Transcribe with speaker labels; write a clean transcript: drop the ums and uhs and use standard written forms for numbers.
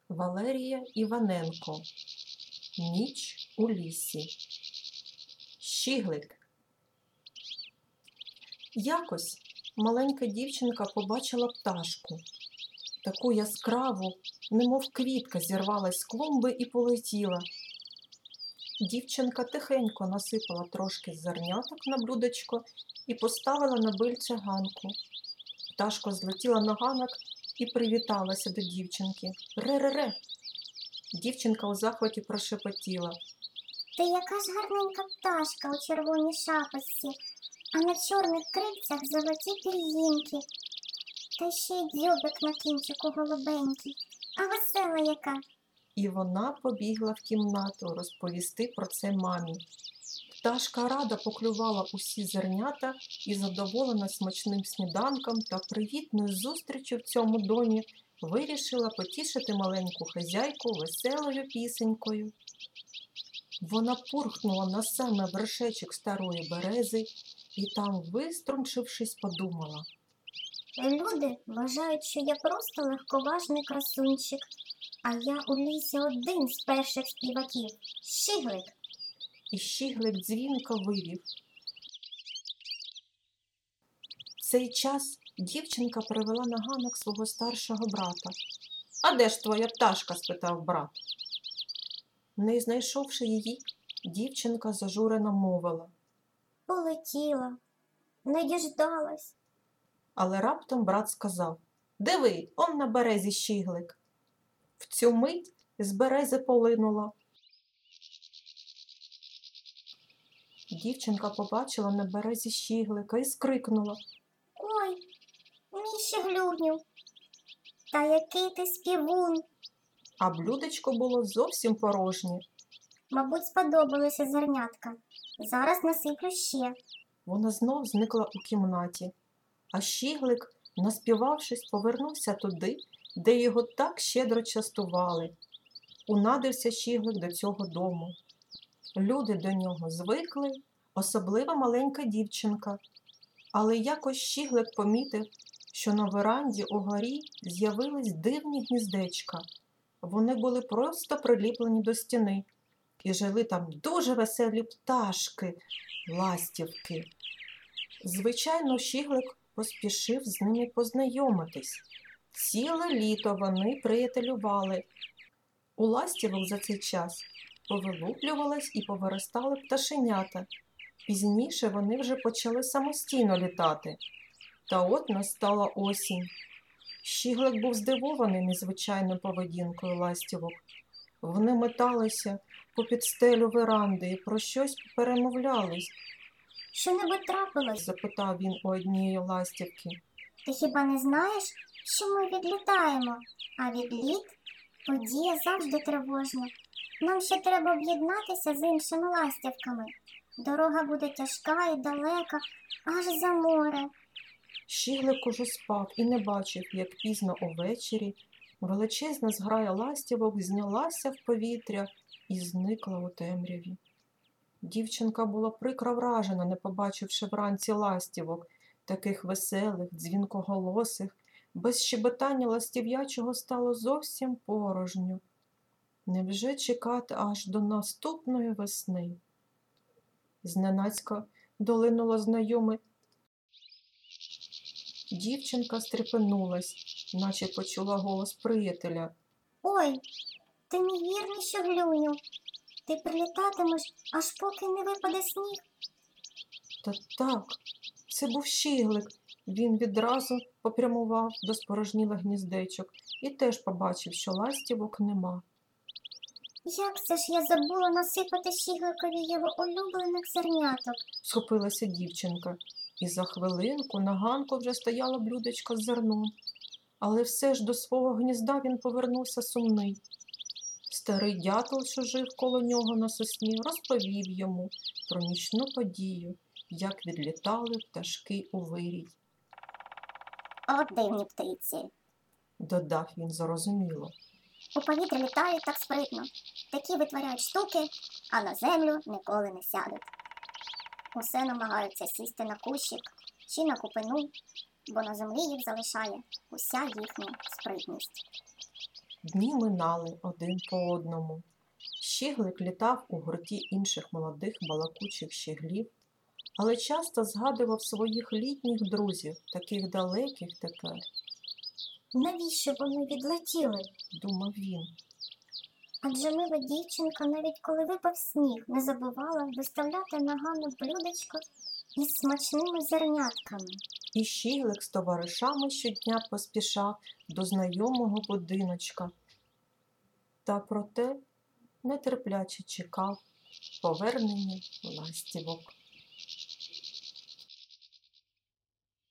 Speaker 1: Валерія Іваненко. Ніч у лісі. Щіглик. Якось маленька дівчинка побачила пташку. Таку яскраву, немов квітка, зірвалась з клумби і полетіла. Дівчинка тихенько насипала трошки зерняток на блюдечко і поставила на бильце ганку. Пташка злетіла на ганок і привіталася до дівчинки. Ре-ре-ре! Дівчинка у захваті прошепотіла.
Speaker 2: Ти яка ж гарненька пташка у червоній шапочці, а на чорних крильцях золоті пір'їнки. Та ще й дзьобик на кінчику голубенький. А весела яка.
Speaker 1: І вона побігла в кімнату розповісти про це мамі. Пташка рада поклювала усі зернята і, задоволена смачним сніданком та привітною зустрічю в цьому домі, вирішила потішити маленьку хазяйку веселою пісенькою. Вона пурхнула на саме вершечок старої берези і там, виструнчившись, подумала.
Speaker 2: Люди вважають, що я просто легковажний красунчик, а я у лісі один з перших співаків – Щіглик.
Speaker 1: І Щіглик дзвінко вивів. В цей час дівчинка привела на ганок свого старшого брата. «А де ж твоя пташка?» – спитав брат. Не знайшовши її, дівчинка зажурено мовила.
Speaker 2: Полетіла, не діждалась.
Speaker 1: Але раптом брат сказав. «Диви, он на березі Щіглик». В цю мить з берези полинула. Дівчинка побачила на березі Щіглика і скрикнула.
Speaker 2: Ой, мій Щіглюню, та який ти співун.
Speaker 1: А блюдечко було зовсім порожнє.
Speaker 2: Мабуть, сподобалися зернятка. Зараз насиплю ще.
Speaker 1: Вона знов зникла у кімнаті. А Щіглик, наспівавшись, повернувся туди, де його так щедро частували. Унадився Щіглик до цього дому. Люди до нього звикли, особливо маленька дівчинка. Але якось Щіглик помітив, що на веранді угорі з'явились дивні гніздечка. Вони були просто приліплені до стіни. І жили там дуже веселі пташки, ластівки. Звичайно, Щіглик поспішив з ними познайомитись. Ціле літо вони приятелювали. У ластівок за цей час повилуплювались і повиростали пташенята. Пізніше вони вже почали самостійно літати. Та от настала осінь. Щіглик був здивований незвичайною поведінкою ластівок. Вони металися попід стелю веранди і про щось перемовлялись.
Speaker 2: Що-небудь трапилось?
Speaker 1: Запитав він у однієї ластівки.
Speaker 2: Ти хіба не знаєш, що ми відлітаємо? А відліт – подія завжди тривожна. Нам ще треба об'єднатися з іншими ластівками. Дорога буде тяжка і далека, аж за море.
Speaker 1: Щіглик уже спав і не бачив, як пізно увечері величезна зграя ластівок знялася в повітря і зникла у темряві. Дівчинка була прикро вражена, не побачивши вранці ластівок, таких веселих, дзвінкоголосих. Без щебетання ластів'ячого стало зовсім порожньо. Невже чекати аж до наступної весни? Зненацька долинуло знайоме. Дівчинка стрепенулась, наче почула голос приятеля.
Speaker 2: Ой, ти мій вірний Щіглюню. Ти прилітатимеш, аж поки не випаде сніг.
Speaker 1: Та так, це був Щіглик. Він відразу попрямував до спорожнілих гніздечок і теж побачив, що ластівок нема.
Speaker 2: Як це ж я забула насипати Щігликові його улюблених зерняток?
Speaker 1: Схопилася дівчинка, і за хвилинку на ганку вже стояло блюдечко з зерном. Але все ж до свого гнізда він повернувся сумний. Старий дятел, що жив коло нього на сосні, розповів йому про нічну подію, як відлітали пташки у вирій.
Speaker 2: От дивні птиці.
Speaker 1: Додав він зарозуміло.
Speaker 2: У повітрі літають так спритно. Такі витворяють штуки, а на землю ніколи не сядуть. Усе намагаються сісти на кущик чи на купину, бо на землі їх залишає уся їхня спритність.
Speaker 1: Дні минали один по одному. Щіглик літав у гурті інших молодих балакучих щіглів, але часто згадував своїх літніх друзів, таких далеких тепер,
Speaker 2: Навіщо вони відлетіли?
Speaker 1: думав він.
Speaker 2: Адже мила дівчинка, навіть коли випав сніг, не забувала доставляти на Ганну блюдечко із смачними зернятками.
Speaker 1: І щіглик з товаришами щодня поспішав до знайомого будиночка. Та проте нетерпляче чекав повернення ластівок.